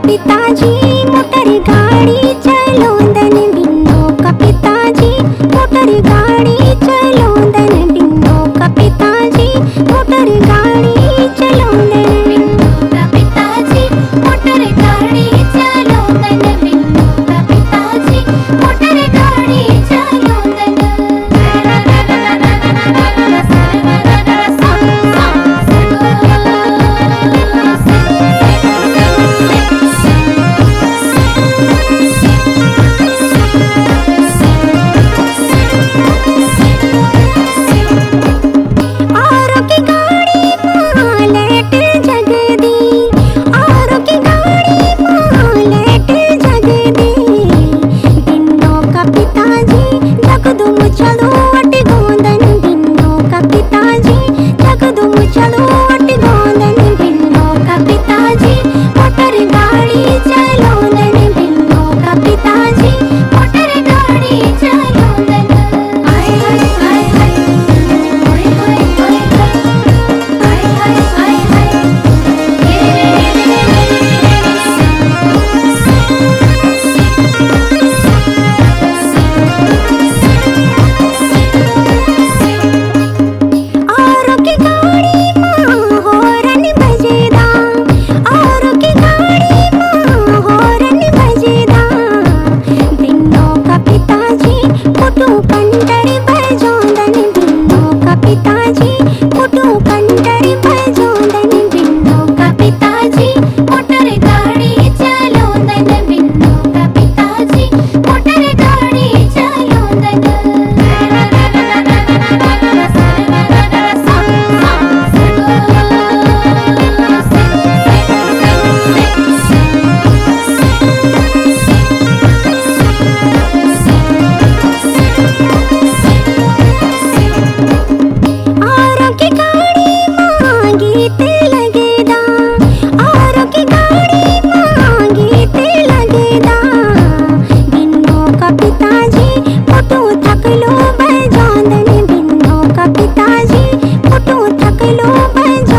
पिताजी मोटर गाड़ी चलोंदन बिन्नो का पिताजी मोटर गाड़ी चलोंदन बिन्नो का पिताजी मोटर गाड़ी चलोंदन बिन्नो का पिताजी मोटर गाड़ी चलोंदन बिन्नो का पिताजी मोटर गाड़ी चलोंदन औरों की गाड़ी मालेट जगदी औरों की गाड़ी मालेट जगदी बिन्नो का पिताजी जगदुम चलो अट गोंदन बिन्नो का पिताजी जगदुम चलो अट गोंदन बिन्नो का पिताजी मोटर गाड़ी चलोंदन बिन्नो का पिताजी मोटर गाड़ी चलोंदन हाय हाय हाय हाय हाय हाय हाय हाय हाय हाय औरों की गाड़ी माँ हॉर्न बजेदा औरों की गाड़ी माँ हॉर्न बजेदा बिन्नो का पिताजी कुटू कंटर बजोंदन बिन्नो का पिताजी कुटू कंटर बजोंदन बिन्नो का पिताजी मोटर गाड़ी चलोंदन बिन्नो का पिताजी मोटर गाड़ी चलोंदन औरों की गाड़ी माँ गीत लगेदा औरों की गाड़ी माँ गीत लगेदा बिन्नो का पिताजी कुटू थकलो बजोंदन बिन्नो का पिताजी कुटू थकलो बजोंदन